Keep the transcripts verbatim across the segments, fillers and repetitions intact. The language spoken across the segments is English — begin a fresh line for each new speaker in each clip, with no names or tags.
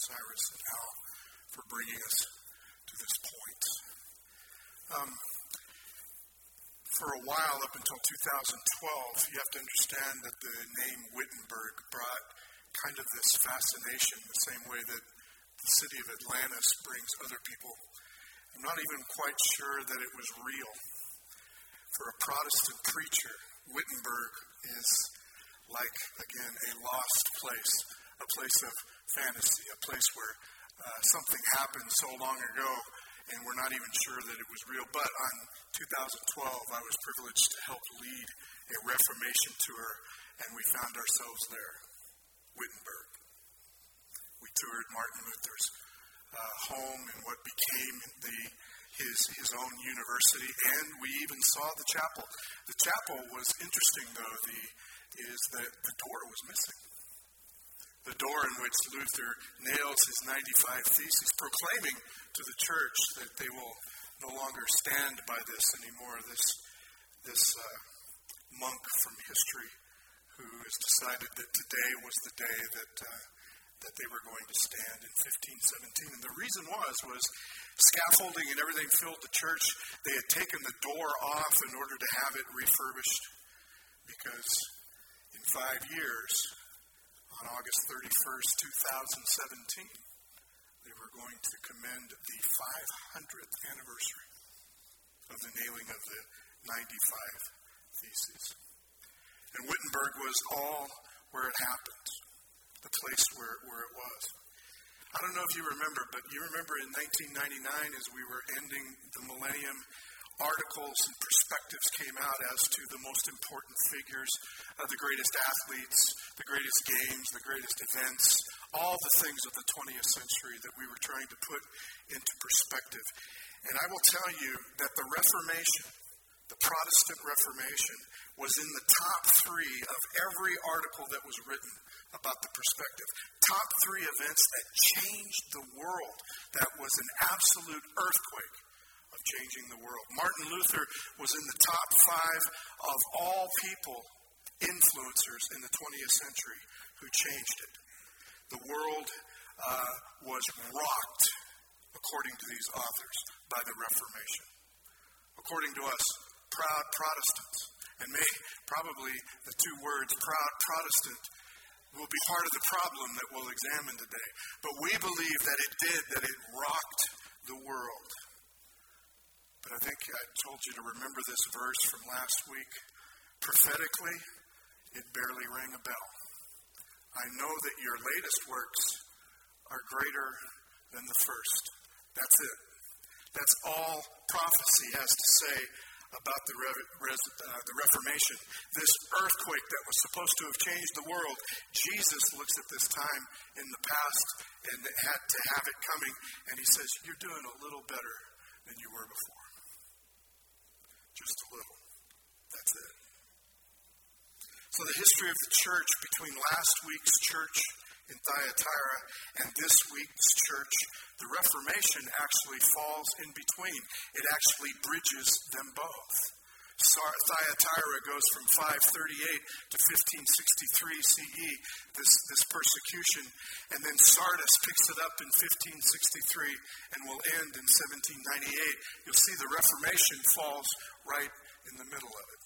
Cyrus and Al for bringing us to this point. Um, for a while, up until two thousand twelve, you have to understand that the name Wittenberg brought kind of this fascination, the same way that the city of Atlantis brings other people. I'm not even quite sure that it was real. For a Protestant preacher, Wittenberg is like, again, a lost place, a place of fantasy, a place where uh, something happened so long ago and we're not even sure that it was real. But on two thousand twelve, I was privileged to help lead a Reformation tour, and we found ourselves there, Wittenberg. We toured Martin Luther's uh, home and what became the his his own university, and we even saw the chapel. The chapel was interesting, though, the is that the door was missing. The door in which Luther nails his ninety-five Theses, proclaiming to the church that they will no longer stand by this anymore. This this uh, monk from history who has decided that today was the day that uh, that they were going to stand in fifteen seventeen. And the reason was, was scaffolding and everything filled the church. They had taken the door off in order to have it refurbished because in five years, on August thirty-first, twenty seventeen, they were going to commend the five hundredth anniversary of the nailing of the ninety-five Theses. And Wittenberg was all where it happened, the place where, where it was. I don't know if you remember, but you remember in nineteen ninety-nine, as we were ending the millennium, articles and perspectives came out as to the most important figures, uh, the greatest athletes, the greatest games, the greatest events, all the things of the twentieth century that we were trying to put into perspective. And I will tell you that the Reformation, the Protestant Reformation, was in the top three of every article that was written about the perspective. Top three events that changed the world. That was an absolute earthquake of changing the world. Martin Luther was in the top five of all people, influencers in the twentieth century who changed it. The world uh, was rocked, according to these authors, by the Reformation. According to us, proud Protestants, and may probably the two words proud Protestant will be part of the problem that we'll examine today. But we believe that it did, that it rocked the world. But I think I told you to remember this verse from last week. Prophetically, it barely rang a bell. I know that your latest works are greater than the first. That's it. That's all prophecy has to say about the, Re- Res- uh, the Reformation. This earthquake that was supposed to have changed the world, Jesus looks at this time in the past and had to have it coming, and he says, you're doing a little better than you were before. Just a little. That's it. So the history of the church between last week's church in Thyatira and this week's church, the Reformation actually falls in between. It actually bridges them both. Thyatira goes from five thirty-eight to fifteen sixty-three C E, this, this persecution, and then Sardis picks it up in fifteen sixty-three and will end in seventeen ninety-eight. You'll see the Reformation falls right in the middle of it.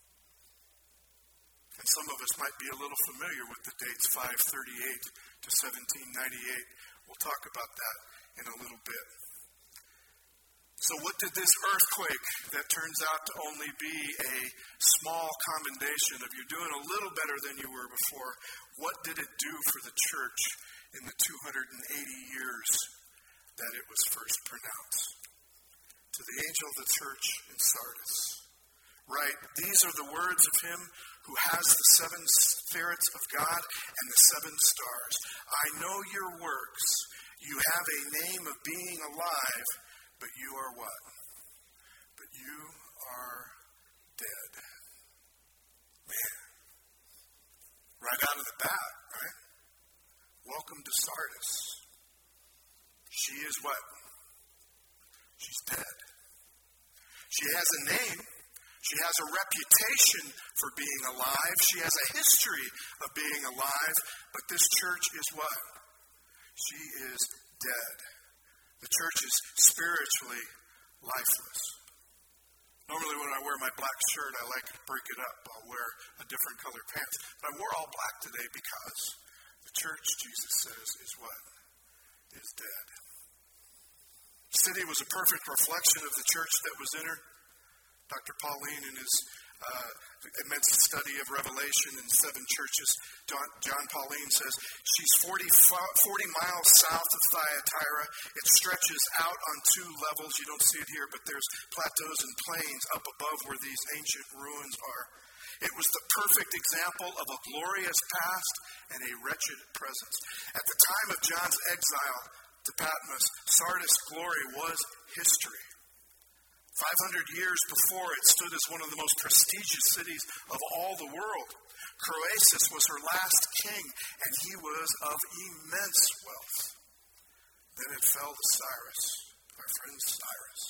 And some of us might be a little familiar with the dates five thirty-eight to seventeen ninety-eight. We'll talk about that in a little bit. So what did this earthquake that turns out to only be a small commendation of you doing a little better than you were before, what did it do for the church in the two hundred eighty years that it was first pronounced? To the angel of the church in Sardis. Right, these are the words of him who has the seven spirits of God and the seven stars. I know your works. You have a name of being alive, but you are what? But you are dead. Man. Right out of the bat, right? Welcome to Sardis. She is what? She's dead. She has a name. She has a reputation for being alive. She has a history of being alive. But this church is what? She is dead. The church is spiritually lifeless. Normally when I wear my black shirt, I like to break it up. I'll wear a different color pants. But I wore all black today because the church, Jesus says, is what? Is dead. The city was a perfect reflection of the church that was in her. Doctor Pauline, in his uh, immense study of Revelation in seven churches, John, John Pauline says, she's forty, forty miles south of Thyatira. It stretches out on two levels. You don't see it here, but there's plateaus and plains up above where these ancient ruins are. It was the perfect example of a glorious past and a wretched present. At the time of John's exile to Patmos, Sardis' glory was history. five hundred years before, it stood as one of the most prestigious cities of all the world. Croesus was her last king, and he was of immense wealth. Then it fell to Cyrus, our friend Cyrus.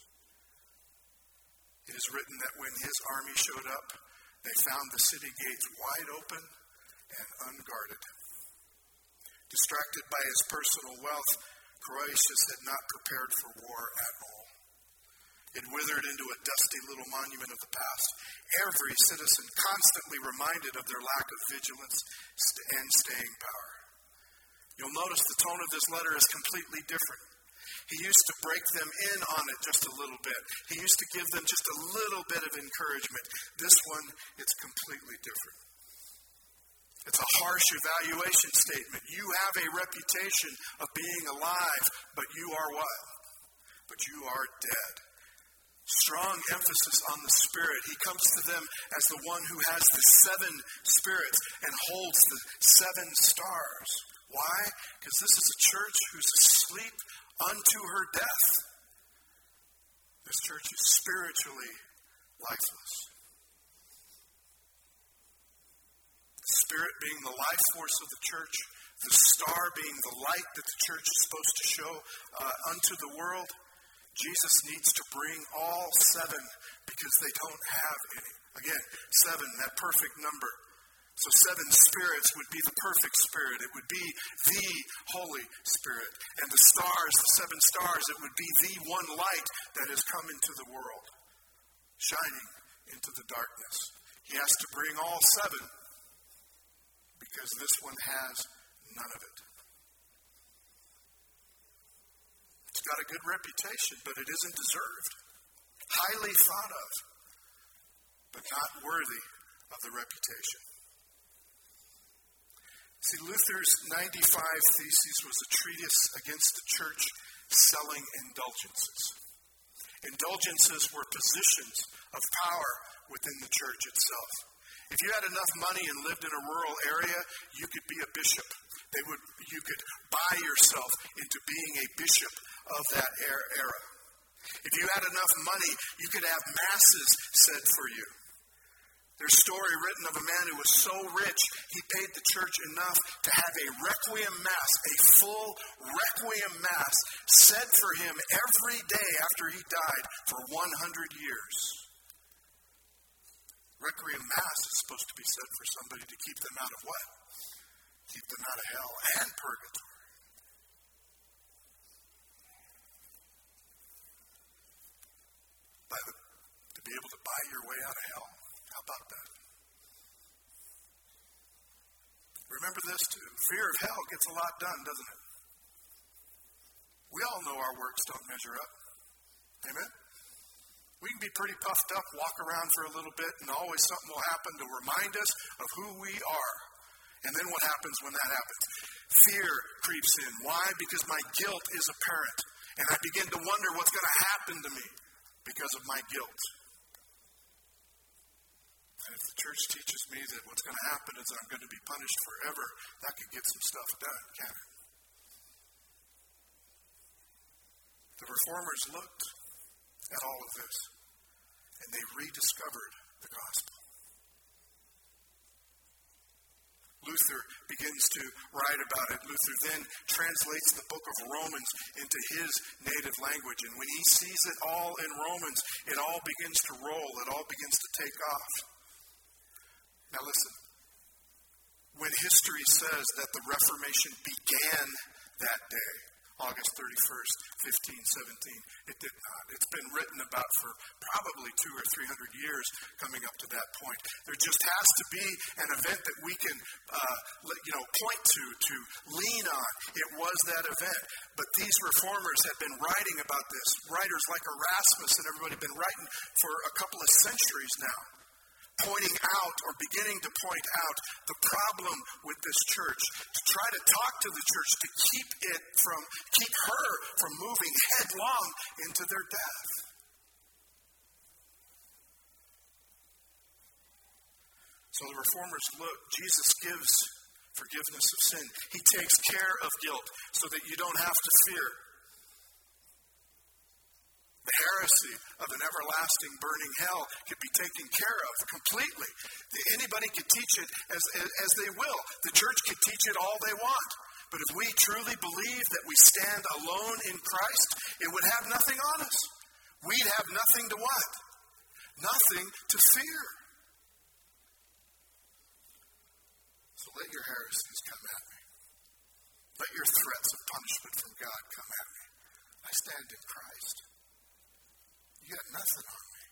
It is written that when his army showed up, they found the city gates wide open and unguarded. Distracted by his personal wealth, Croesus had not prepared for war at all. It withered into a dusty little monument of the past. Every citizen constantly reminded of their lack of vigilance and staying power. You'll notice the tone of this letter is completely different. He used to break them in on it just a little bit. He used to give them just a little bit of encouragement. This one, it's completely different. It's a harsh evaluation statement. You have a reputation of being alive, but you are what? But you are dead. Strong emphasis on the Spirit. He comes to them as the one who has the seven spirits and holds the seven stars. Why? Because this is a church who's asleep unto her death. This church is spiritually lifeless. The Spirit being the life force of the church, the star being the light that the church is supposed to show uh, unto the world. Jesus needs to bring all seven because they don't have any. Again, seven, that perfect number. So seven spirits would be the perfect spirit. It would be the Holy Spirit. And the stars, the seven stars, it would be the one light that has come into the world, shining into the darkness. He has to bring all seven because this one has none of it. It's got a good reputation, but it isn't deserved. Highly thought of, but not worthy of the reputation. See, Luther's ninety-five Theses was a treatise against the church selling indulgences. Indulgences were positions of power within the church itself. If you had enough money and lived in a rural area, you could be a bishop. They would, you could buy yourself into being a bishop of that era. If you had enough money, you could have masses said for you. There's a story written of a man who was so rich, he paid the church enough to have a requiem mass, a full requiem mass, said for him every day after he died for one hundred years. Requiem mass is supposed to be said for somebody to keep them out of what? Keep them out of hell and purgatory. By the, to be able to buy your way out of hell. How about that? Remember this too. Fear of hell gets a lot done, doesn't it? We all know our works don't measure up. Amen? We can be pretty puffed up, walk around for a little bit, and always something will happen to remind us of who we are. And then what happens when that happens? Fear creeps in. Why? Because my guilt is apparent. And I begin to wonder what's going to happen to me because of my guilt. And if the church teaches me that what's going to happen is I'm going to be punished forever, that could get some stuff done, can't it? The reformers looked at all of this, and they rediscovered the gospel. Luther begins to write about it. Luther then translates the book of Romans into his native language. And when he sees it all in Romans, it all begins to roll. It all begins to take off. Now listen. When history says that the Reformation began that August thirty-first, fifteen seventeen. It did not. It's been written about for probably two or three hundred years coming up to that point. There just has to be an event that we can, uh, you know, point to, to lean on. It was that event. But these reformers have been writing about this. Writers like Erasmus and everybody have been writing for a couple of centuries now, pointing out or beginning to point out the problem with this church, to try to talk to the church to keep it from, keep her from moving headlong into their death. So the reformers look, Jesus gives forgiveness of sin. He takes care of guilt so that you don't have to fear the heresy of an everlasting burning hell could be taken care of completely. Anybody could teach it as, as, as they will. The church could teach it all they want. But if we truly believe that we stand alone in Christ, it would have nothing on us. We'd have nothing to what? Nothing to fear. So let your heresies come at me. Let your threats of punishment from God come at me. I stand in Christ. You got nothing on me.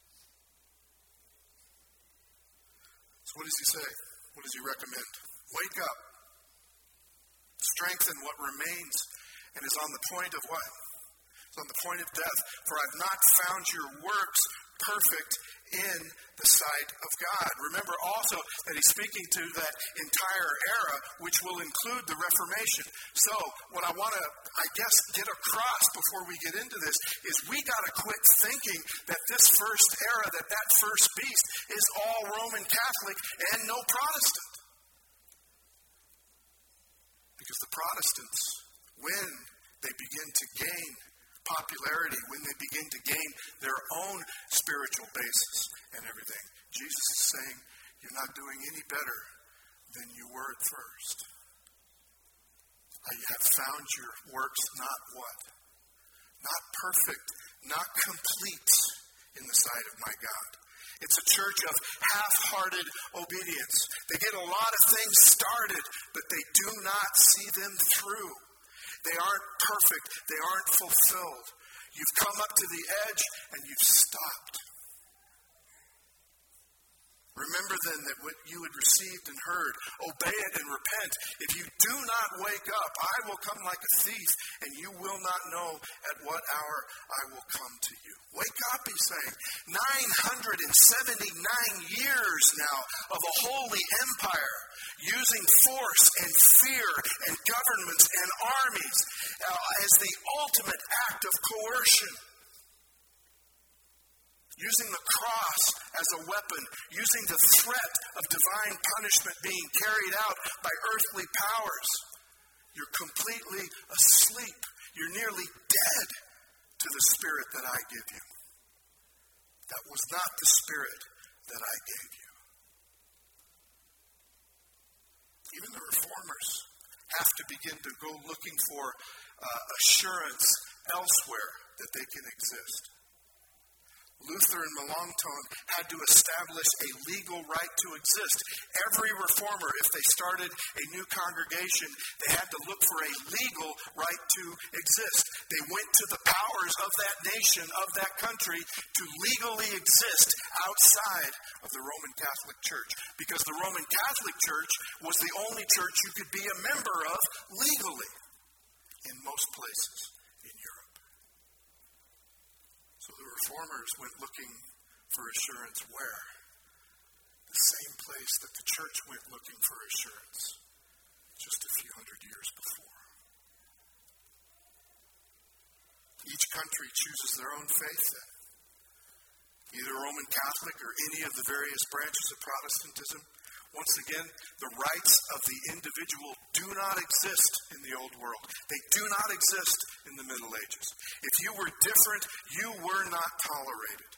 So what does he say? What does he recommend? Wake up. Strengthen what remains and is on the point of what? It's on the point of death. For I've not found your works perfect in the sight of God. Remember also that he's speaking to that entire era, which will include the Reformation. So what I want to, I guess, get across before we get into this is we got to quit thinking that this first era, that that first beast is all Roman Catholic and no Protestant. Because the Protestants, when they begin to gain popularity, when they begin to gain their own spiritual basis and everything, Jesus is saying, you're not doing any better than you were at first. I have found your works not what? Not perfect, not complete in the sight of my God. It's a church of half-hearted obedience. They get a lot of things started, but they do not see them through. They aren't perfect. They aren't fulfilled. You've come up to the edge and you've stopped. Remember then that what you had received and heard, obey it and repent. If you do not wake up, I will come like a thief, and you will not know at what hour I will come to you. Wake up, he's saying. nine hundred seventy-nine years now of a holy empire, using force and fear and governments and armies uh, as the ultimate act of coercion. Using the cross as a weapon, using the threat of divine punishment being carried out by earthly powers. You're completely asleep. You're nearly dead to the spirit that I give you. That was not the spirit that I gave you. Even the reformers have to begin to go looking for uh, assurance elsewhere that they can exist. Luther and Melanchthon had to establish a legal right to exist. Every reformer, if they started a new congregation, they had to look for a legal right to exist. They went to the powers of that nation, of that country, to legally exist outside of the Roman Catholic Church. Because the Roman Catholic Church was the only church you could be a member of legally in most places. Reformers went looking for assurance where? The same place that the church went looking for assurance just a few hundred years before. Each country chooses their own faith then. Either Roman Catholic or any of the various branches of Protestantism. Once again, the rights of the individual do not exist in the old world. They do not exist in the Middle Ages. If you were different, you were not tolerated.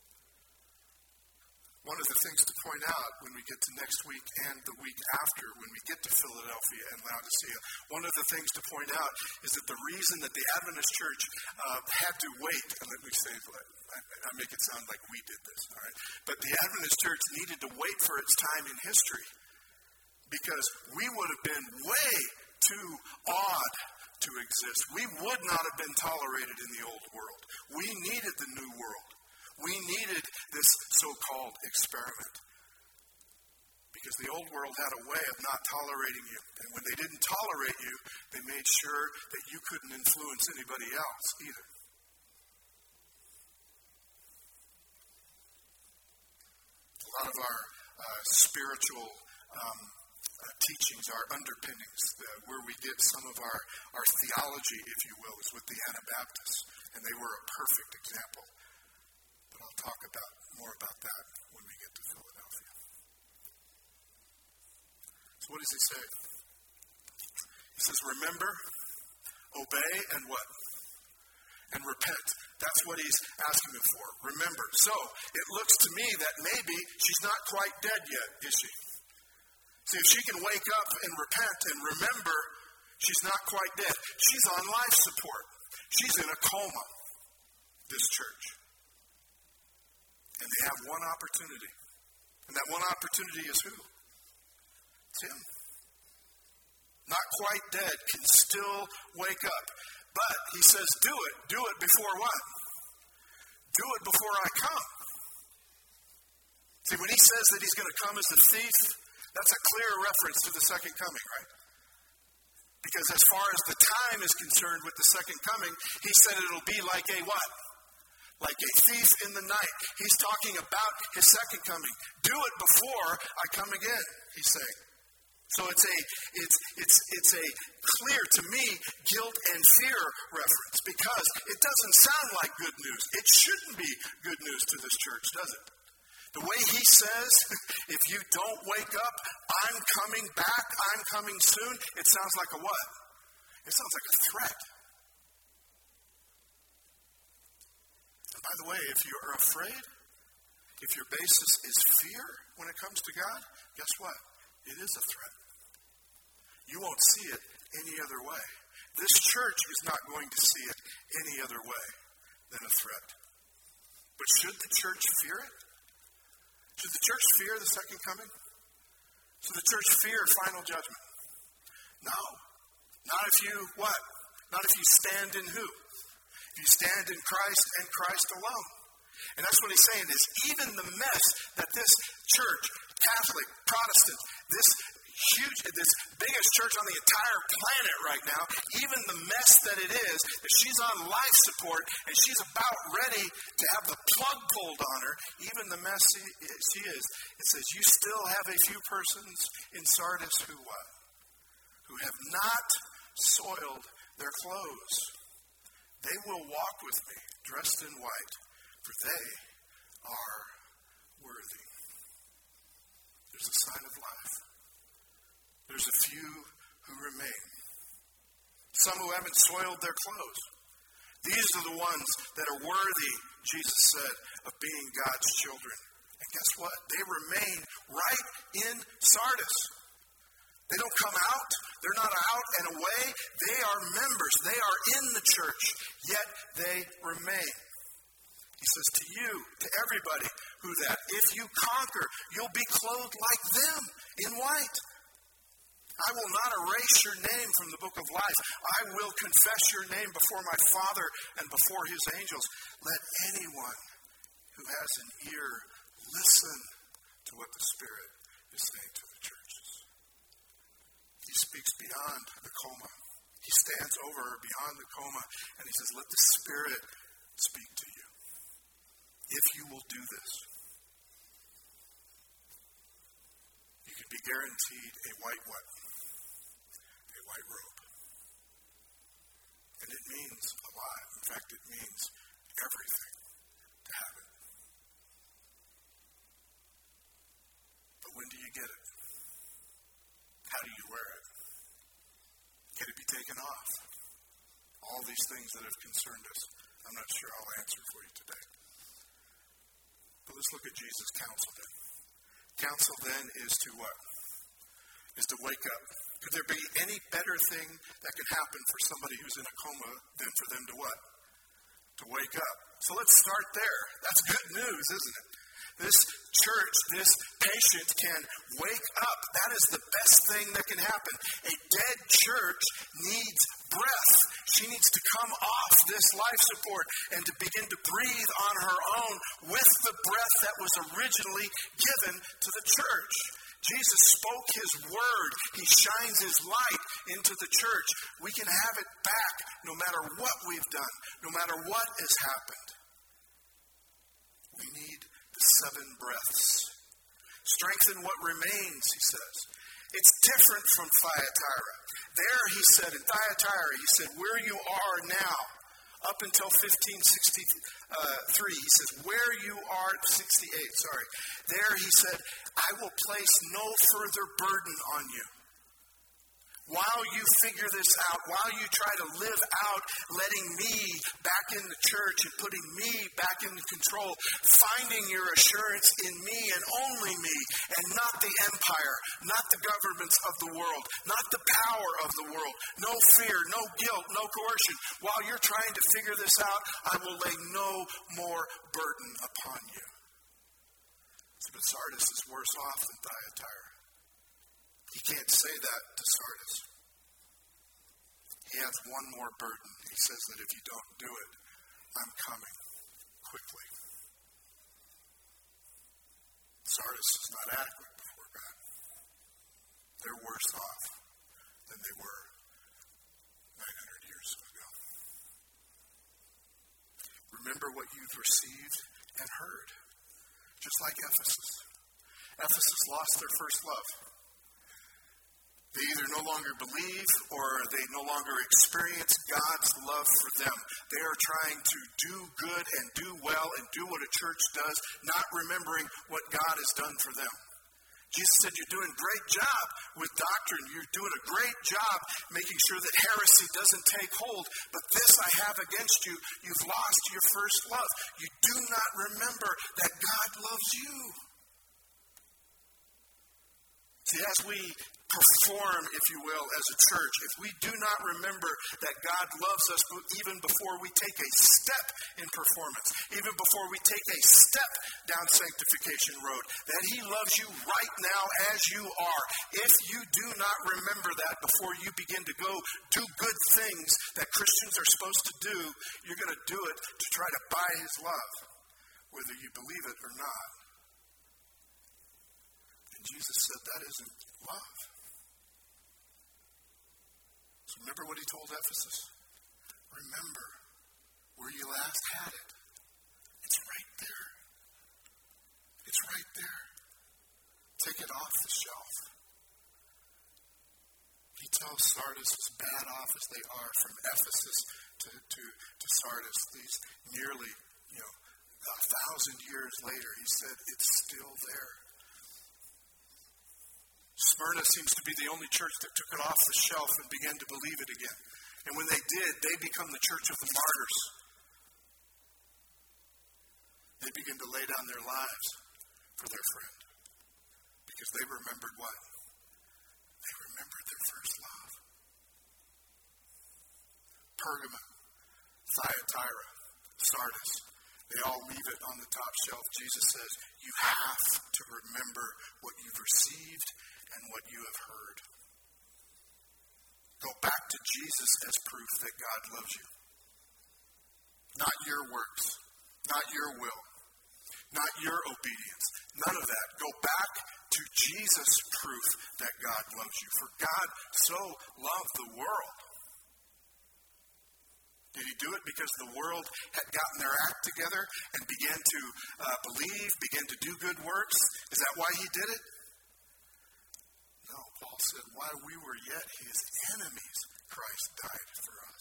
One of the things to point out when we get to next week and the week after, when we get to Philadelphia and Laodicea, one of the things to point out is that the reason that the Adventist Church uh, had to wait, and let me say, I, I make it sound like we did this, all right? But the Adventist Church needed to wait for its time in history because we would have been way too odd to exist. We would not have been tolerated in the old world. We needed the new world. We needed this so-called experiment. Because the old world had a way of not tolerating you. And when they didn't tolerate you, they made sure that you couldn't influence anybody else either. A lot of our uh, spiritual um, uh, teachings, our underpinnings, the, where we get some of our, our theology, if you will, is with the Anabaptists. And they were a perfect example. But I'll talk about more about that when we get to Philadelphia. So what does he say? He says, remember, obey, and what? And repent. That's what he's asking them for. Remember. So, it looks to me that maybe she's not quite dead yet, is she? See, if she can wake up and repent and remember, she's not quite dead. She's on life support. She's in a coma, this church. And they have one opportunity. And that one opportunity is who? It's him. Not quite dead, can still wake up. But he says, do it. Do it before what? Do it before I come. See, when he says that he's going to come as a thief, that's a clear reference to the second coming, right? Because as far as the time is concerned with the second coming, he said it'll be like a what? Like a thief in the night. He's talking about his second coming. Do it before I come again, he's saying. So it's a it's it's it's a clear to me guilt and fear reference because it doesn't sound like good news. It shouldn't be good news to this church, does it? The way he says, if you don't wake up, I'm coming back, I'm coming soon, it sounds like a what? It sounds like a threat. And by the way, if you're afraid, if your basis is fear when it comes to God, guess what? It is a threat. You won't see it any other way. This church is not going to see it any other way than a threat. But should the church fear it? Should the church fear the second coming? Should the church fear final judgment? No. Not if you, what? Not if you stand in who? If you stand in Christ and Christ alone. And that's what he's saying is even the mess that this church, Catholic, Protestant, this huge, this biggest church on the entire planet right now, even the mess that it is, that she's on life support and she's about ready to have the plug pulled on her, even the mess she is, it says you still have a few persons in Sardis who what? Who have not soiled their clothes. They will walk with me dressed in white, for they are worthy. There's a sign of life. There's a few who remain. Some who haven't soiled their clothes. These are the ones that are worthy, Jesus said, of being God's children. And guess what? They remain right in Sardis. They don't come out. They're not out and away. They are members. They are in the church, yet they remain. He says to you, to everybody, who that if you conquer, you'll be clothed like them in white. I will not erase your name from the book of life. I will confess your name before my Father and before his angels. Let anyone who has an ear listen to what the Spirit is saying to the churches. He speaks beyond the coma. He stands over her beyond the coma and he says, let the Spirit speak to you. If you will do this, you can be guaranteed a white what? A white robe. And it means a lot. In fact, it means everything to have it. But when do you get it? How do you wear it? Can it be taken off? All these things that have concerned us, I'm not sure I'll answer for you today. But let's look at Jesus' counsel then. Counsel then is to what? Is to wake up. Could there be any better thing that could happen for somebody who's in a coma than for them to what? To wake up. So let's start there. That's good news, isn't it? This church, this patient can wake up. That is the best thing that can happen. A dead church needs breath. She needs to come off this life support and to begin to breathe on her own with the breath that was originally given to the church. Jesus spoke his word. He shines his light into the church. We can have it back no matter what we've done, no matter what has happened. We need the seven breaths. Strengthen what remains, he says. It's different from Thyatira. There, he said, in Thyatira, he said, where you are now, up until fifteen sixty-three, he says, where you are, sixty-eight, sorry. There, he said, I will place no further burden on you. While you figure this out, while you try to live out letting me back in the church and putting me back in control, finding your assurance in me and only me, and not the empire, not the governments of the world, not the power of the world, no fear, no guilt, no coercion. While you're trying to figure this out, I will lay no more burden upon you. But Sardis is worse off than Thyatira. He can't say that to Sardis. He has one more burden. He says that if you don't do it, I'm coming quickly. Sardis is not adequate before God. They're worse off than they were nine hundred years ago. Remember what you've received and heard. Just like Ephesus. Ephesus lost their first love. They either no longer believe or they no longer experience God's love for them. They are trying to do good and do well and do what a church does, not remembering what God has done for them. Jesus said, you're doing a great job with doctrine. You're doing a great job making sure that heresy doesn't take hold. But this I have against you. You've lost your first love. You do not remember that God loves you. See, as we perform, if you will, as a church, if we do not remember that God loves us even before we take a step in performance, even before we take a step down sanctification road, that he loves you right now as you are. If you do not remember that before you begin to go do good things that Christians are supposed to do, you're going to do it to try to buy his love, whether you believe it or not. And Jesus said that isn't love. Remember what he told Ephesus? Remember where you last had it. It's right there. It's right there. Take it off the shelf. He tells Sardis, as bad off as they are, from Ephesus to, to, to Sardis, these nearly, you know, a thousand years later, he said, it's still there. Smyrna seems to be the only church that took it off the shelf and began to believe it again. And when they did, they become the church of the martyrs. They begin to lay down their lives for their friend. Because they remembered what? They remembered their first love. Pergamum, Thyatira, Sardis, they all leave it on the top shelf. Jesus says, you have to remember what you've received and what you have heard. Go back to Jesus as proof that God loves you. Not your works, not your will, not your obedience. None of that. Go back to Jesus' proof that God loves you. For God so loved the world. Did he do it because the world had gotten their act together and began to uh, believe, began to do good works? Is that why he did it? No, Paul said, while we were yet his enemies, Christ died for us.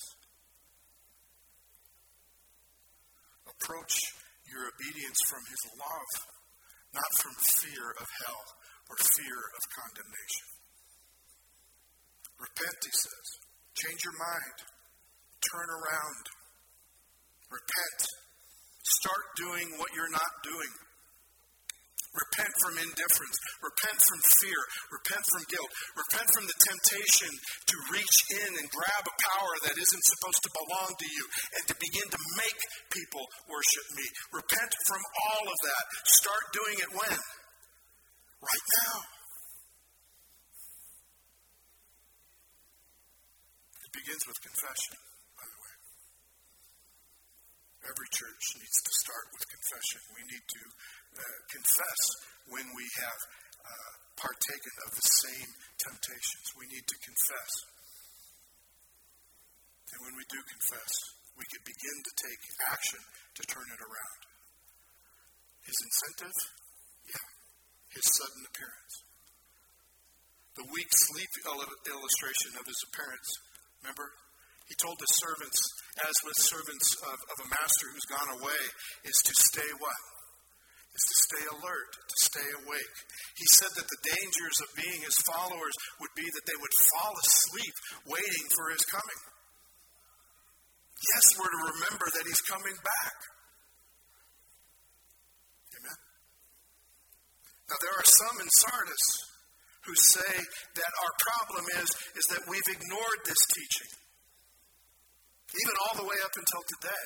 Approach your obedience from his love, not from fear of hell or fear of condemnation. Repent, he says. Change your mind. Turn around. Repent. Start doing what you're not doing. Repent from indifference. Repent from fear. Repent from guilt. Repent from the temptation to reach in and grab a power that isn't supposed to belong to you and to begin to make people worship me. Repent from all of that. Start doing it when? Right now. It begins with confession, by the Every church needs to start with confession. We need to uh, confess when we have uh, partaken of the same temptations. We need to confess. And when we do confess, we can begin to take action to turn it around. His incentive? Yeah. His sudden appearance. The weak sleep illustration of his appearance. Remember? He told his servants, as with servants of, of a master who's gone away, is to stay what? Is to stay alert, to stay awake. He said that the dangers of being his followers would be that they would fall asleep waiting for his coming. Yes, we're to remember that he's coming back. Amen? Now, there are some in Sardis who say that our problem is, is that we've ignored this teaching. Even all the way up until today.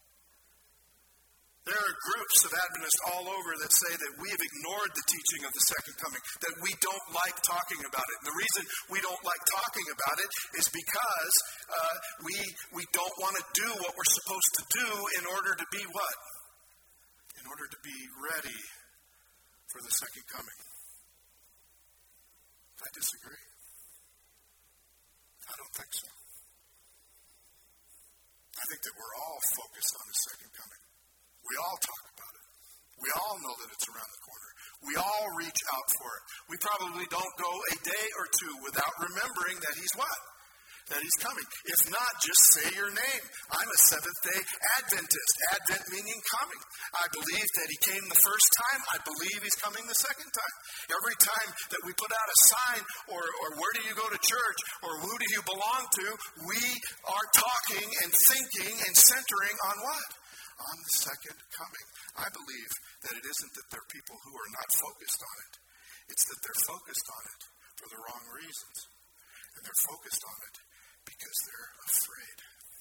There are groups of Adventists all over that say that we have ignored the teaching of the second coming, that we don't like talking about it. And the reason we don't like talking about it is because uh, we, we don't want to do what we're supposed to do in order to be what? In order to be ready for the second coming. I disagree. I don't think so. I think that we're all focused on the second coming. We all talk about it. We all know that it's around the corner. We all reach out for it. We probably don't go a day or two without remembering that he's what? That he's coming. If not, just say your name. I'm a Seventh-day Adventist. Advent meaning coming. I believe that he came the first time. I believe he's coming the second time. Every time that we put out a sign, or, or where do you go to church, or who do you belong to, we are talking and thinking and centering on what? On the second coming. I believe that it isn't that there are people who are not focused on it. It's that they're focused on it for the wrong reasons. And they're focused on it because they're afraid.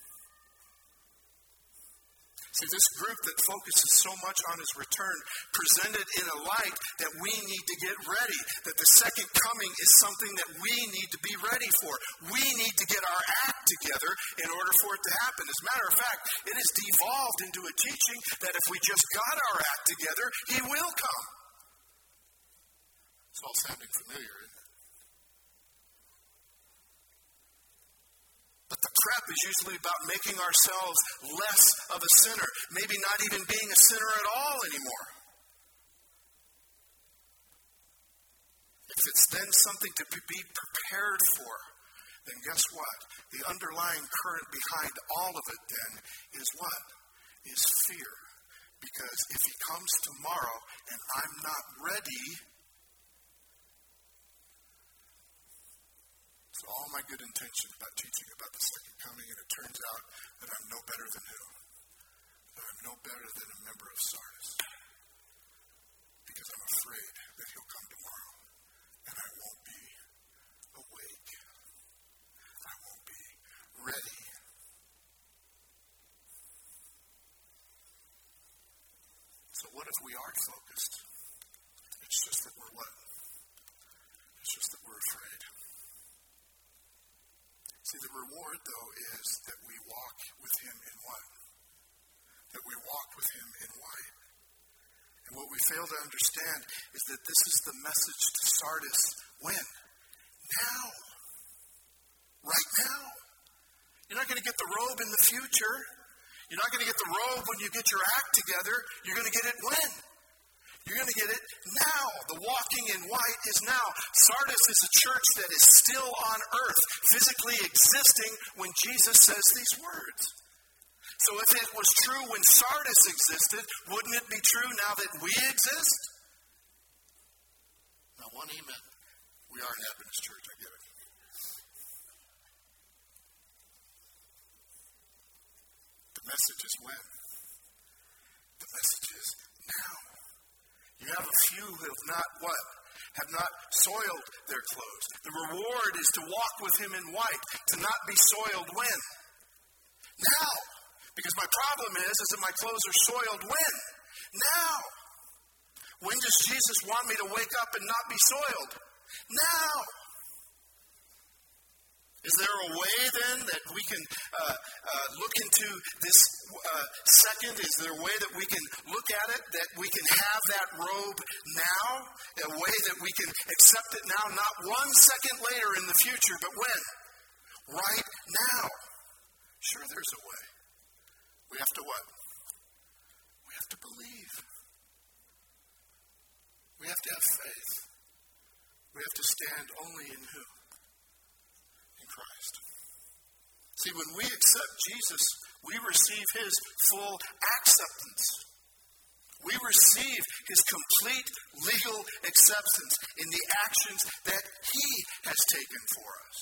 See, this group that focuses so much on his return presented in a light that we need to get ready, that the second coming is something that we need to be ready for. We need to get our act together in order for it to happen. As a matter of fact, it has devolved into a teaching that if we just got our act together, he will come. It's all sounding familiar, isn't it? But the prep is usually about making ourselves less of a sinner, maybe not even being a sinner at all anymore. If it's then something to be prepared for, then guess what? The underlying current behind all of it then is what? Is fear. Because if he comes tomorrow and I'm not ready, so all my good intention about teaching about the second coming, and it turns out that I'm no better than who? That I'm no better than a member of Sardis. Because I'm afraid that he'll come tomorrow and I won't be awake. I won't be ready. So what if we are focused? It's just that we're what? It's just that we're afraid. See, the reward, though, is that we walk with him in what? That we walk with him in white. And what we fail to understand is that this is the message to Sardis. When? Now. Right now. You're not going to get the robe in the future. You're not going to get the robe when you get your act together. You're going to get it when? You're going to get it now. The walking in white is now. Sardis is a church that is still on earth, physically existing when Jesus says these words. So if it was true when Sardis existed, wouldn't it be true now that we exist? Now, one amen. We are an Adventist church, I get it. The message is when? The message is now. You have a few who have not what? Have not soiled their clothes. The reward is to walk with him in white, to not be soiled when? Now. Because my problem is, is that my clothes are soiled when? Now. When does Jesus want me to wake up and not be soiled? Now.
Is there a way then that we can uh, uh, look into this uh, second? Is there a way that we can look at it, that we can have that robe now? A way that we can accept it now, not one second later in the future, but when? Right now. Sure, there's a way. We have to what? We have to believe. We have to have faith. We have to stand only in who? Christ. See, when we accept Jesus, we receive his full acceptance. We receive his complete legal acceptance in the actions that he has taken for us.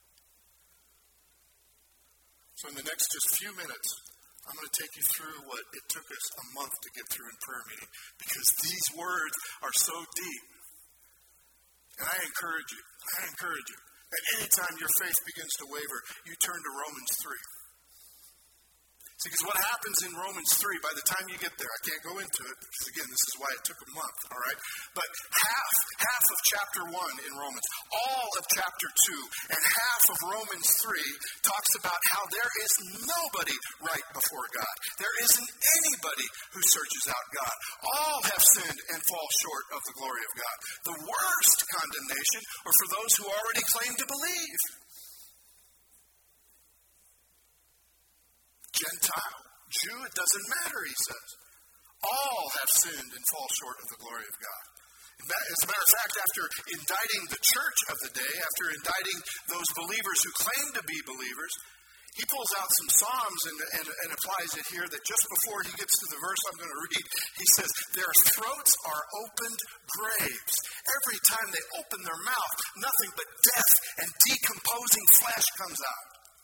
So in the next just few minutes, I'm going to take you through what it took us a month to get through in prayer meeting, because these words are so deep. And I encourage you, I encourage you, that any time your faith begins to waver, you turn to Romans three. See, because what happens in Romans three, by the time you get there, I can't go into it, because again, this is why it took a month, all right? But half, half of chapter one in Romans, all of chapter two, and half of Romans three talks about how there is nobody right before God. There isn't anybody who searches out God. All have sinned and fall short of the glory of God. The worst condemnation are for those who already claim to believe. Gentile, Jew, it doesn't matter, he says. All have sinned and fall short of the glory of God. As a matter of fact, after indicting the church of the day, after indicting those believers who claim to be believers, he pulls out some Psalms and, and, and applies it here that just before he gets to the verse I'm going to read, he says, their throats are opened graves. Every time they open their mouth, nothing but death and decomposing flesh comes out.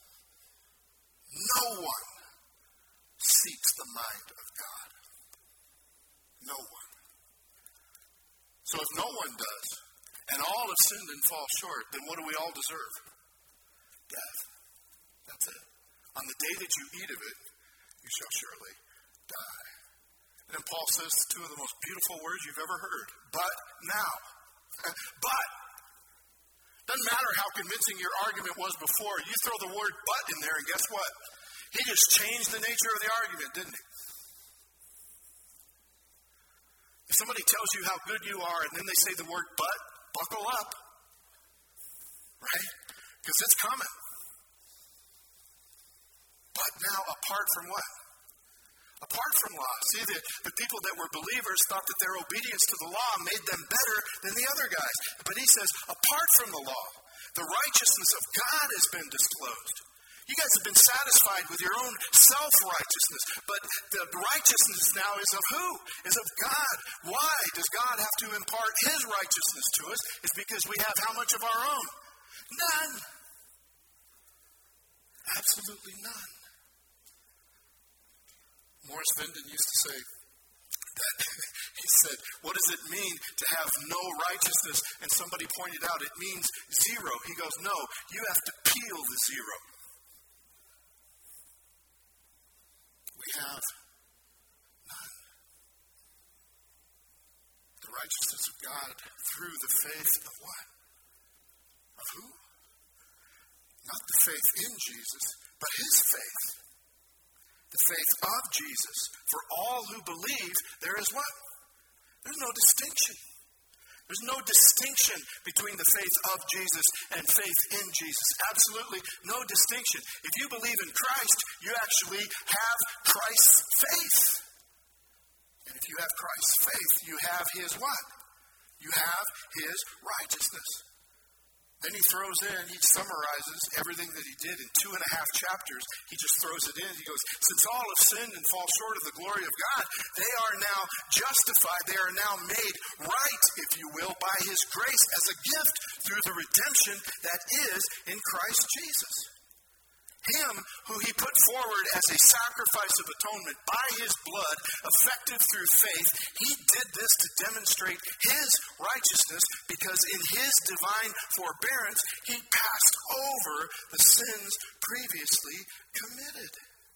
No one seeks the mind of God. No one. So if no one does, and all have sinned and fall short, then what do we all deserve? Death. That's it. On the day that you eat of it, you shall surely die. And then Paul says two of the most beautiful words you've ever heard. But now. But. Doesn't matter how convincing your argument was before. You throw the word but in there, and guess what? He just changed the nature of the argument, didn't he? If somebody tells you how good you are, and then they say the word but, buckle up. Right? Because it's coming. But now, apart from what? Apart from law. See, the, the people that were believers thought that their obedience to the law made them better than the other guys. But he says, apart from the law, the righteousness of God has been disclosed. You guys have been satisfied with your own self-righteousness, but the righteousness now is of who? Is of God. Why does God have to impart his righteousness to us? It's because we have how much of our own? None. Absolutely none. Morris Venden used to say that, he said, what does it mean to have no righteousness? And somebody pointed out, it means zero. He goes, no, you have to peel the zero. We have none. The righteousness of God through the faith of what? Of who? Not the faith in Jesus, but his faith. The faith of Jesus. For all who believe, there is what? There's no distinction. There's no distinction between the faith of Jesus and faith in Jesus. Absolutely no distinction. If you believe in Christ, you actually have Christ's faith. And if you have Christ's faith, you have his what? You have his righteousness. Then he throws in, he summarizes everything that he did in two and a half chapters. He just throws it in. He goes, since all have sinned and fall short of the glory of God, they are now justified. They are now made right, if you will, by his grace as a gift through the redemption that is in Christ Jesus. Him who he put forward as a sacrifice of atonement by his blood, effective through faith, he did this to demonstrate his righteousness because in his divine forbearance, he passed over the sins previously committed.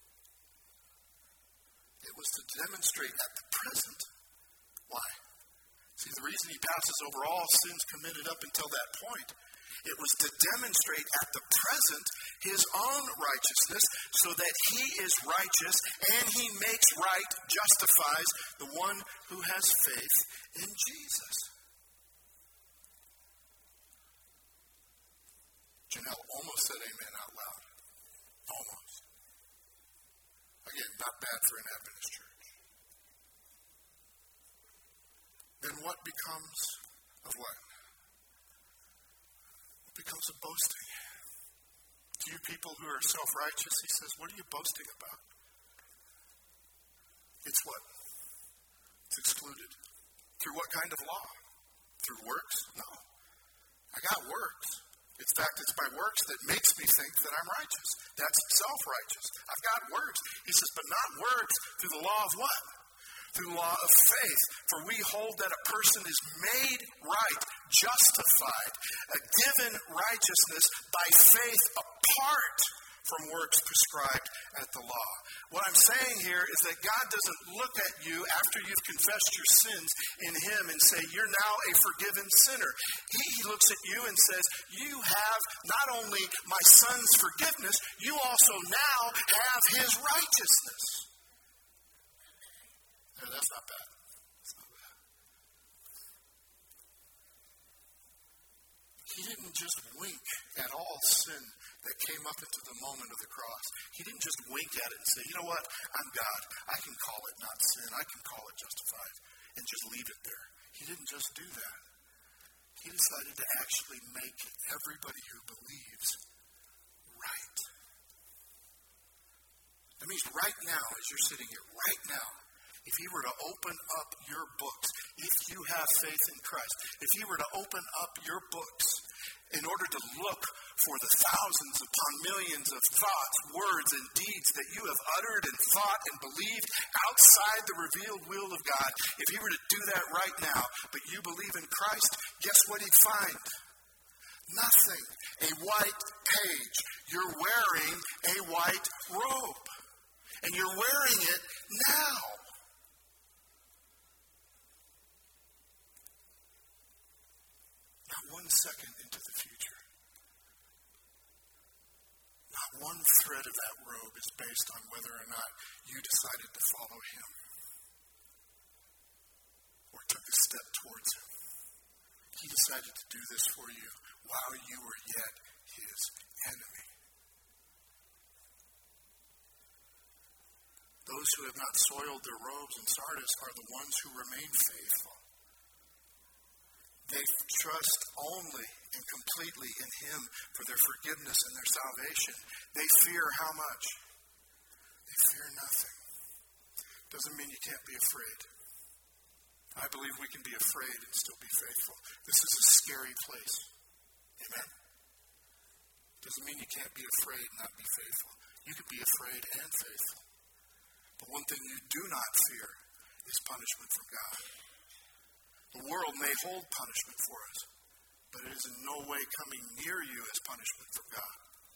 It was to demonstrate at the present. Why? See, the reason he passes over all sins committed up until that point
It was to demonstrate at the present his own righteousness, so that he is righteous and he makes right, justifies the one who has faith in Jesus. Janelle almost said amen out loud. Almost. Again, not bad for an Adventist church. Then what becomes of what? What becomes of boasting? To you people who are self-righteous, he says, what are you boasting about? It's what? It's excluded. Through what kind of law? Through works? No. I got works. In fact, it's my works that makes me think that I'm righteous. That's self-righteous. I've got works. He says, but not works through the law of what? Through the law of faith. For we hold that a person is made right, justified, a given righteousness by faith apart from works prescribed at the law. What I'm saying here is that God doesn't look at you after you've confessed your sins in him and say, you're now a forgiven sinner. He, he looks at you and says, you have not only my son's forgiveness, you also now have his righteousness. Yeah, that's not bad. That's not bad. He didn't just wink at all sin that came up into the moment of the cross. He didn't just wink at it and say, you know what, I'm God. I can call it not sin. I can call it justified and just leave it there. He didn't just do that. He decided to actually make everybody who believes right. That means right now, as you're sitting here, right now, if he were to open up your books, if you have faith in Christ, if he were to open up your books in order to look for the thousands upon millions of thoughts, words, and deeds that you have uttered and thought and believed outside the revealed will of God, if he were to do that right now, but you believe in Christ, guess what he'd find? Nothing. A white page. You're wearing a white robe. And you're wearing it now. Not one second into the future. Not one thread of that robe is based on whether or not you decided to follow him or took a step towards him. He decided to do this for you while you were yet his enemy. Those who have not soiled their robes in Sardis are the ones who remain faithful. They trust only and completely in him for their forgiveness and their salvation. They fear how much? They fear nothing. Doesn't mean you can't be afraid. I believe we can be afraid and still be faithful. This is a scary place. Amen? Doesn't mean you can't be afraid and not be faithful. You can be afraid and faithful. But one thing you do not fear is punishment from God. The world may hold punishment for us, but it is in no way coming near you as punishment from God.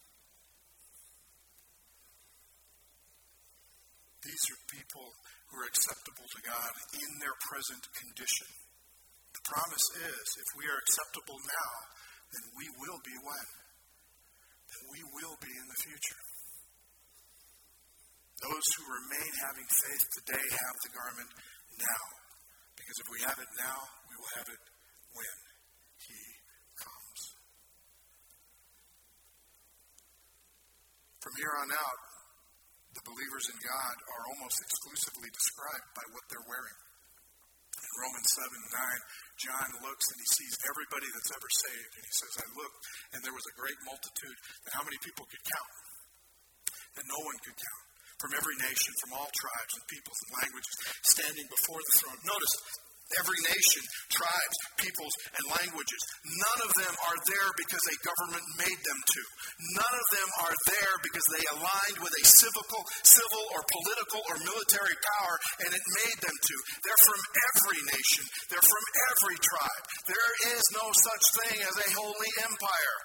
These are people who are acceptable to God in their present condition. The promise is, if we are acceptable now, then we will be when? Then we will be in the future. Those who remain having faith today have the garment now. Because if we have it now, we will have it when he comes. From here on out, the believers in God are almost exclusively described by what they're wearing. In Romans seven nine, John looks and he sees everybody that's ever saved. And he says, I looked, and there was a great multitude. And how many people could count? That no one could count. From every nation, from all tribes and peoples and languages, standing before the throne. Notice, every nation, tribes, peoples, and languages. None of them are there because a government made them to. None of them are there because they aligned with a civil, civil or political or military power and it made them to. They're from every nation. They're from every tribe. There is no such thing as a holy empire.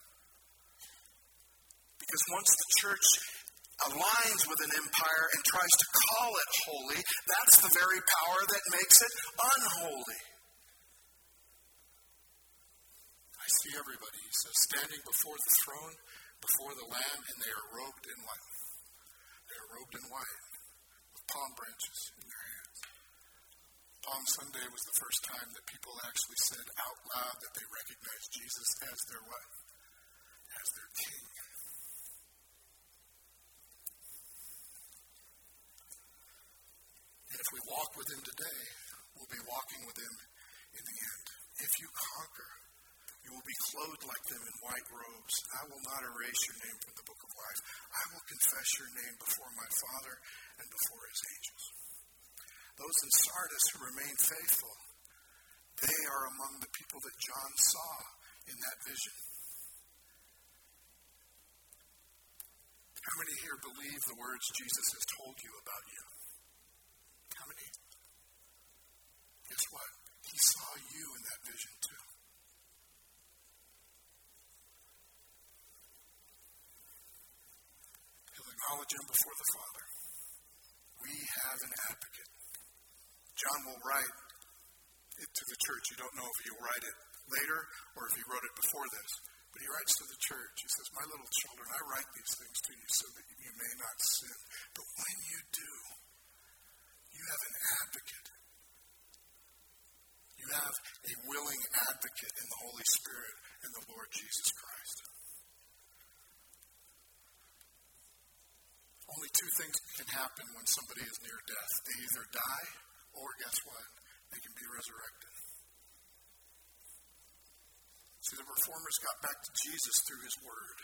Because once the church aligns with an empire and tries to call it holy, that's the very power that makes it unholy. I
I see everybody, he says, standing before the throne, before the Lamb, and they are robed in white. They are robed in white with palm branches in their hands. Palm Sunday was the first time that people actually said out loud that they recognized Jesus as their what? As their king. And if we walk with him today, we'll be walking with him in the end. If you conquer, you will be clothed like them in white robes. I will not erase your name from the book of life. I will confess your name before my Father and before his angels. Those in Sardis who remain faithful, they are among the people that John saw in that vision. How many here believe the words Jesus has told you about you? How many? Guess what? He saw you in that vision too. He'll acknowledge him before the Father. We have an advocate. John will write it to the church. You don't know if he'll write it later or if he wrote it before this. But he writes to the church. He says, my little children, I write these things to you so that you may not sin. But when you do, you have an advocate. You have a willing advocate in the Holy Spirit and the Lord Jesus Christ. Only two things can happen when somebody is near death. They either die, or guess what? They can be resurrected. See, the reformers got back to Jesus through his word.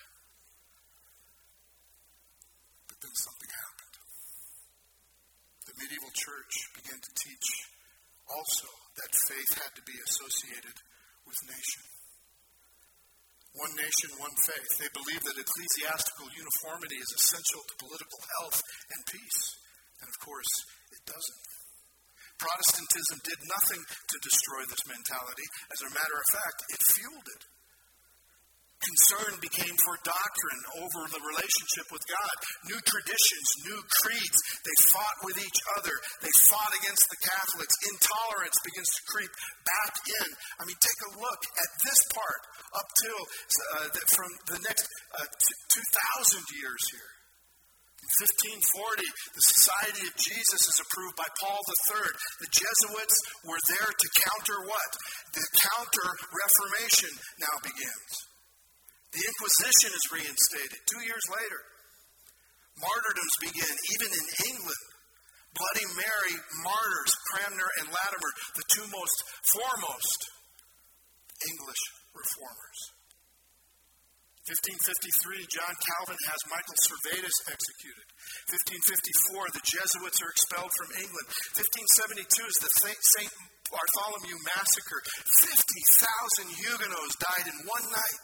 But then something happened. The medieval church began to teach also that faith had to be associated with nation. One nation, one faith. They believed that ecclesiastical uniformity is essential to political health and peace. And of course, it doesn't. Protestantism did nothing to destroy this mentality. As a matter of fact, it fueled it. Concern became for doctrine over the relationship with God. New traditions, new creeds. They fought with each other. They fought against the Catholics. Intolerance begins to creep back in. I mean, take a look at this part up till uh, the, from the next uh, two thousand years here. In fifteen forty, the Society of Jesus is approved by Paul the Third. The Jesuits were there to counter what? The counter-Reformation now begins. The Inquisition is reinstated two years later. Martyrdoms begin, even in England. Bloody Mary martyrs, Cranmer and Latimer, the two most foremost English reformers. fifteen fifty-three, John Calvin has Michael Servetus executed. fifteen fifty-four, the Jesuits are expelled from England. fifteen seventy-two is the Saint Bartholomew Massacre. fifty thousand Huguenots died in one night.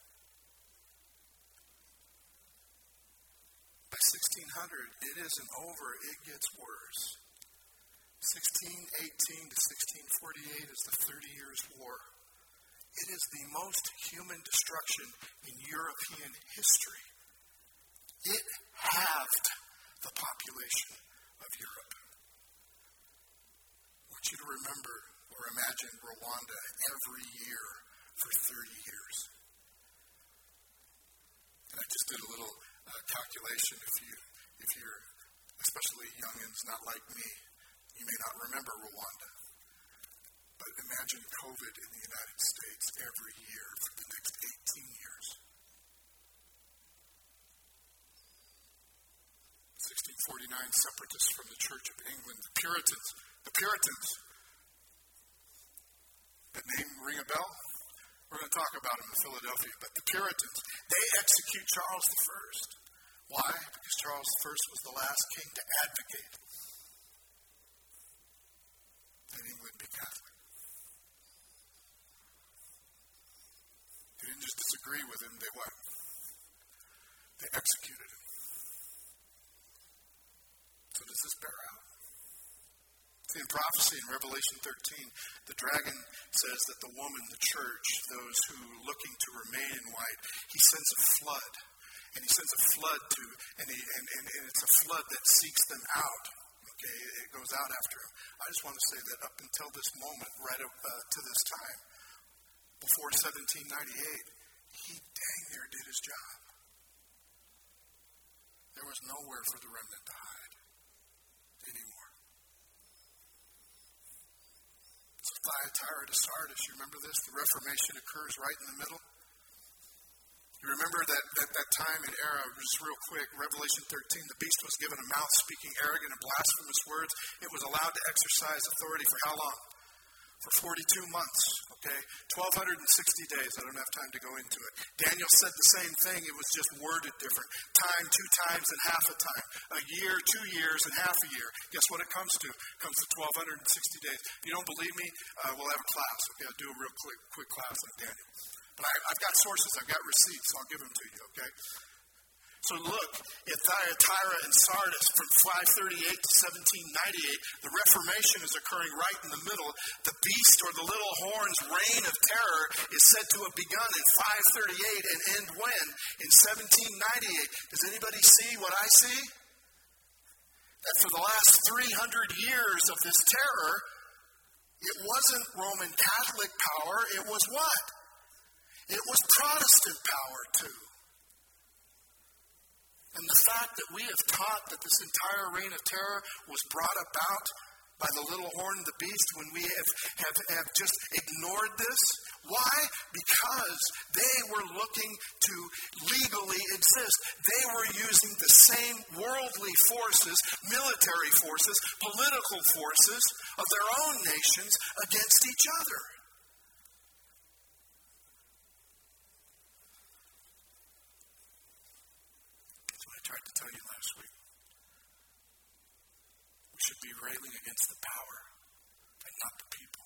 By sixteen hundred, it isn't over, it gets worse. sixteen eighteen to sixteen forty-eight is the Thirty Years' War. It is the most human destruction in European history. It halved the population of Europe. I want you to remember or imagine Rwanda every year for thirty years. And I just did a little uh, calculation. If you, if you're especially youngins not like me, you may not remember Rwanda. But imagine COVID in the United States every year for the next eighteen years. sixteen forty-nine, separatists from the Church of England, the Puritans. The Puritans. That name ring a bell? We're going to talk about them in Philadelphia. But the Puritans, they execute Charles the First. Why? Because Charles the First was the last king to advocate that England be Catholic. They didn't just disagree with him, they what? They executed him. So does this bear out? In prophecy in Revelation thirteen, the dragon says that the woman, the church, those who looking to remain in white, he sends a flood. And he sends a flood to, and, he, and, and, and it's a flood that seeks them out. Okay, it goes out after him. I just want to say that up until this moment, right up uh, to this time,
before seventeen ninety-eight, he dang near did his job. There was nowhere for the remnant to hide anymore. So Thyatira to Sardis, you remember this? The Reformation occurs right in the middle. You remember that, that, that time and era, just real quick, Revelation thirteen, the beast was given a mouth speaking arrogant and blasphemous words. It was allowed to exercise authority for how long? For forty-two months, okay? twelve sixty days. I don't have time to go into it. Daniel said the same thing. It was just worded different. Time, two times, and half a time. A year, two years, and half a year. Guess what it comes to? It comes to twelve sixty days. If you don't believe me, uh, we'll have a class. Okay, I'll do a real quick, quick class like Daniel. But I, I've got sources. I've got receipts. So I'll give them to you, okay? So look at Thyatira and Sardis from five thirty-eight to seventeen ninety-eight. The Reformation is occurring right in the middle. The beast or the little horn's reign of terror is said to have begun in five thirty-eight and end when? In seventeen ninety-eight. Does anybody see what I see? That for the last three hundred years of this terror, it wasn't Roman Catholic power. It was what? It was Protestant power too. And the fact that we have taught that this entire reign of terror was brought about by the little horn of the beast when we have, have, have just ignored this. Why? Because they were looking to legally exist. They were using the same worldly forces, military forces, political forces of their own nations against each other. Tried to tell you last week. We should be railing against the power and not the people.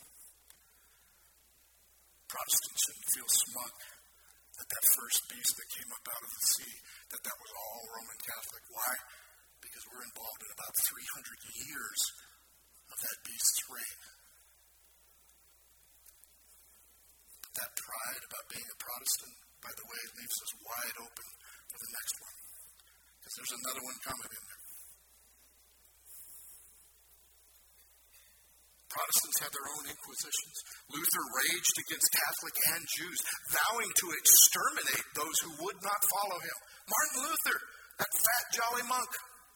Protestants shouldn't feel smug that that first beast that came up out of the sea, that that was all Roman Catholic. Why? Because we're involved in about three hundred years of that beast's reign. But that pride about being a Protestant, by the way, leaves us wide open for the next one. Because there's another one coming in there. Protestants had their own inquisitions. Luther raged against Catholic and Jews, vowing to exterminate those who would not follow him. Martin Luther, that fat, jolly monk.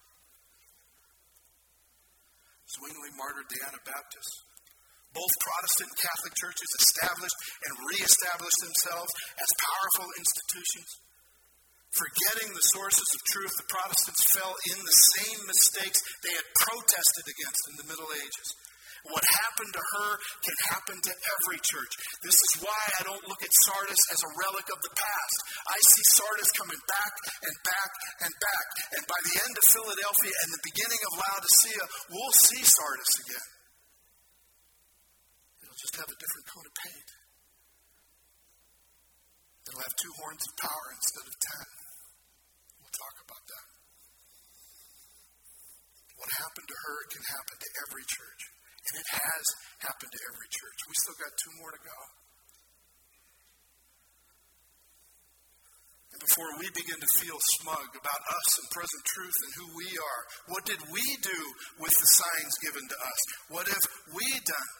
Zwingli martyred the Anabaptists. Both Protestant and Catholic churches established and reestablished themselves as powerful institutions. Forgetting the sources of truth, the Protestants fell in the same mistakes they had protested against in the Middle Ages. What happened to her can happen to every church. This is why I don't look at Sardis as a relic of the past. I see Sardis coming back and back and back. And by the end of Philadelphia and the beginning of Laodicea, we'll see Sardis again. It'll just have a different coat of paint. It'll have two horns of power instead of ten. We'll talk about that. What happened to her can happen to every church. And it has happened to every church. We still got two more to go. And before we begin to feel smug about us and present truth and who we are, what did we do with the signs given to us? What have we done?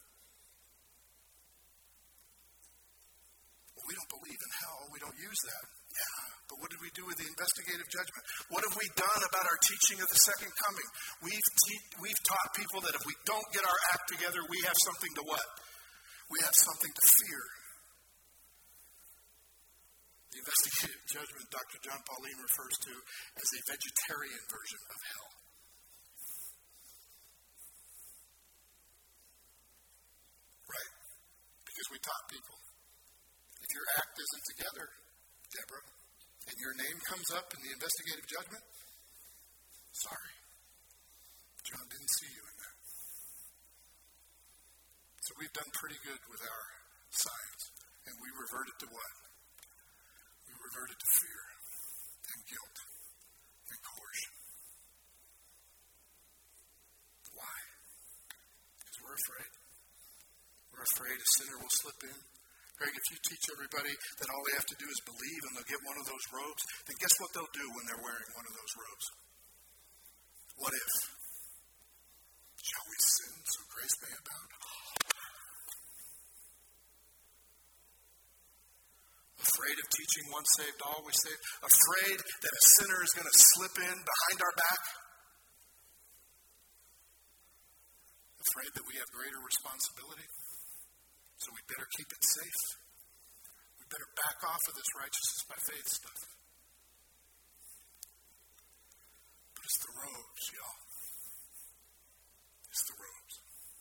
We don't believe in hell. We don't use that. Yeah, but what did we do with the investigative judgment? What have we done about our teaching of the second coming? We've, te- we've taught people that if we don't get our act together, we have something to what? We have something to fear. The investigative judgment Doctor John Pauline refers to as a vegetarian version of hell. Right? Because we taught people. If your act isn't together, Deborah, and your name comes up in the investigative judgment, sorry. John didn't see you in that. So we've done pretty good with our signs. And we reverted to what? We reverted to fear and guilt and coercion. Why? Because we're afraid. We're afraid a sinner will slip in. Greg, if you teach everybody that all they have to do is believe and they'll get one of those robes, then guess what they'll do when they're wearing one of those robes? What if? Shall we sin so grace may abound? teaching once saved, always saved? Afraid that a sinner is going to slip in behind our back? Afraid that we have greater responsibility? So we better keep it safe. We better back off of this righteousness by faith stuff. But it's the robes, y'all. It's the robes.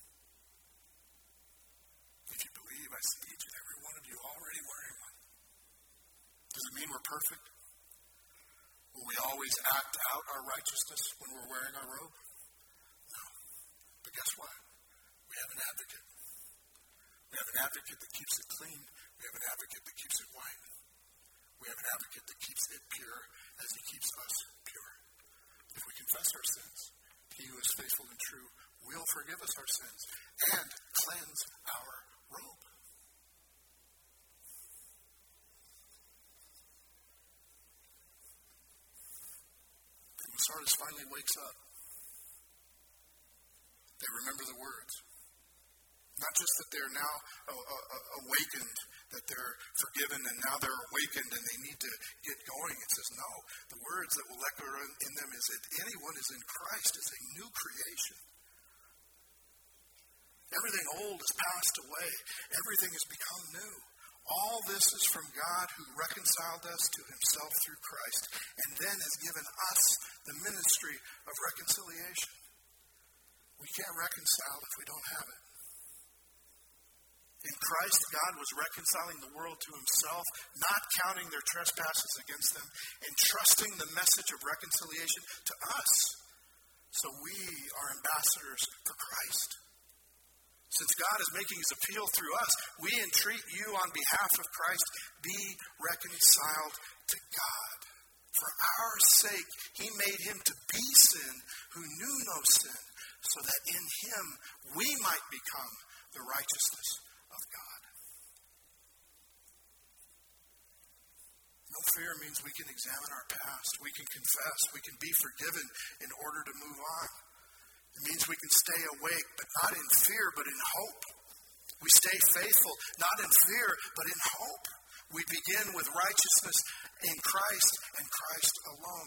If you believe, I see each and every one of you already wearing one. Does it mean we're perfect? Will we always act out our righteousness when we're wearing our robe? No. But guess what? We have an advocate. We have an advocate that keeps it clean. We have an advocate that keeps it white. We have an advocate that keeps it pure as he keeps us pure. If we confess our sins, he who is faithful and true will forgive us our sins and cleanse our robe. And when Sardis finally wakes up, they remember the words. Not just that they're now uh, uh, awakened, that they're forgiven, and now they're awakened and they need to get going. It says, no, the words that will echo in them is that anyone is in Christ is a new creation. Everything old has passed away. Everything has become new. All this is from God who reconciled us to himself through Christ and then has given us the ministry of reconciliation. We can't reconcile if we don't have it. In Christ, God was reconciling the world to himself, not counting their trespasses against them, entrusting the message of reconciliation to us. So we are ambassadors for Christ. Since God is making his appeal through us, we entreat you on behalf of Christ, be reconciled to God. For our sake, he made him to be sin who knew no sin, so that in him we might become the righteousness of God. No fear means we can examine our past, we can confess, we can be forgiven in order to move on. It means we can stay awake, but not in fear, but in hope. We stay faithful, not in fear, but in hope. We begin with righteousness in Christ and Christ alone.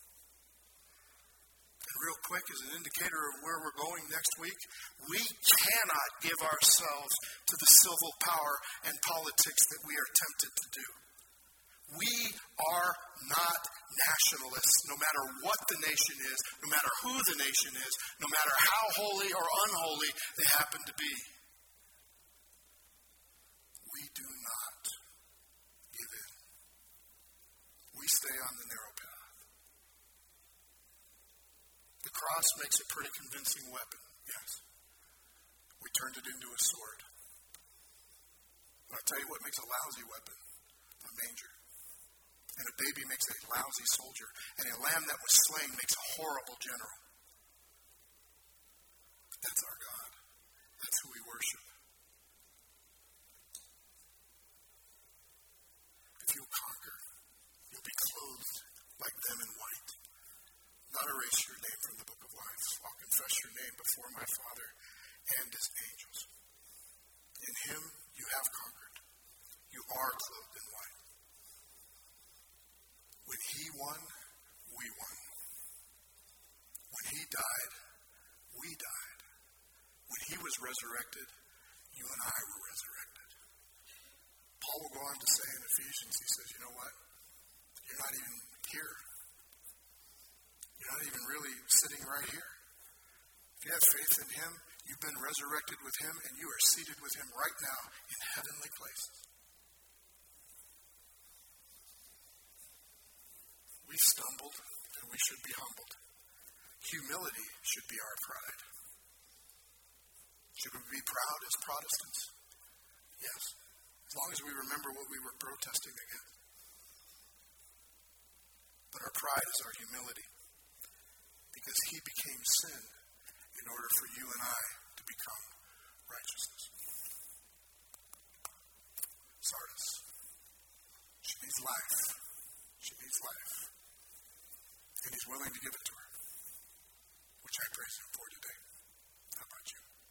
And real quick, as an indicator of where we're going next week, we cannot give ourselves to the civil power and politics that we are tempted to do. We are not nationalists, no matter what the nation is, no matter who the nation is, no matter how holy or unholy they happen to be. We do not give in. We stay on the narrow path. The cross makes a pretty convincing weapon, yes. We turned it into a sword. But I'll tell you what makes a lousy weapon, a manger. And a baby makes a lousy soldier. And a lamb that was slain makes a horrible general. But that's our God. That's who we worship. If you'll conquer, you'll be clothed like them in white. Not erase your name from the book of life. I'll confess your name before my Father and his angels. In him you have conquered. You are clothed in white. When he won, we won. When he died, we died. When he was resurrected, you and I were resurrected. Paul will go on to say in Ephesians, he says, you know what? You're not even here. You're not even really sitting right here. If you have faith in him, you've been resurrected with him, and you are seated with him right now in heavenly places. We stumbled, and we should be humbled. Humility should be our pride. Should we be proud as Protestants? Yes. As long as we remember what we were protesting against. But our pride is our humility. Because he became sin in order for you and I to become righteousness. Sardis. She needs life. She needs life. And he's willing to give it to her, which I praise him for today. How about you?